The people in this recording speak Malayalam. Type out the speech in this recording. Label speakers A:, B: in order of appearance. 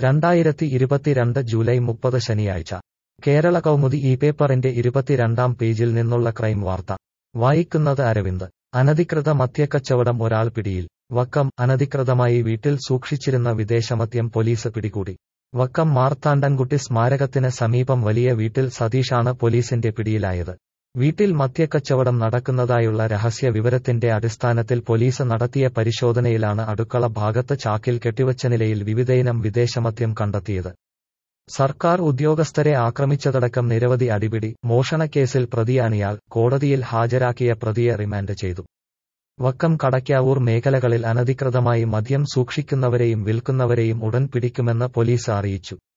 A: 2022 ജൂലൈ 30 ശനിയാഴ്ച കേരള കൗമുദി ഈ പേപ്പറിന്റെ 22-ാം പേജിൽ നിന്നുള്ള ക്രൈം വാർത്ത വായിക്കുന്നത് അരവിന്ദ്. അനധികൃത മദ്യക്കച്ചവടം ഒരാൾ പിടിയിൽ. വക്കം അനധികൃതമായി വീട്ടിൽ സൂക്ഷിച്ചിരുന്ന വിദേശമദ്യം പോലീസ് പിടികൂടി. വക്കം മാർത്താണ്ഡൻകുട്ടി സ്മാരകത്തിന് സമീപം വലിയ വീട്ടിൽ സതീഷാണ് പോലീസിന്റെ പിടിയിലായത്. വീട്ടിൽ മദ്യക്കച്ചവടം നടക്കുന്നതായുള്ള രഹസ്യ വിവരത്തിന്റെ അടിസ്ഥാനത്തിൽ പോലീസ് നടത്തിയ പരിശോധനയിലാണ് അടുക്കള ഭാഗത്ത് ചാക്കിൽ കെട്ടിവച്ച നിലയിൽ വിവിധയിനം വിദേശമദ്യം കണ്ടെത്തിയത്. സർക്കാർ ഉദ്യോഗസ്ഥരെ ആക്രമിച്ചതടക്കം നിരവധി അടിപിടി, മോഷണക്കേസിൽ പ്രതിയാണിയാൾ. കോടതിയിൽ ഹാജരാക്കിയ പ്രതിയെ റിമാൻഡ് ചെയ്തു. വക്കം കടയ്ക്കാവൂർ മേഖലകളിൽ അനധികൃതമായി മദ്യം സൂക്ഷിക്കുന്നവരെയും വിൽക്കുന്നവരെയും ഉടൻ പിടിക്കുമെന്ന് പോലീസ് അറിയിച്ചു.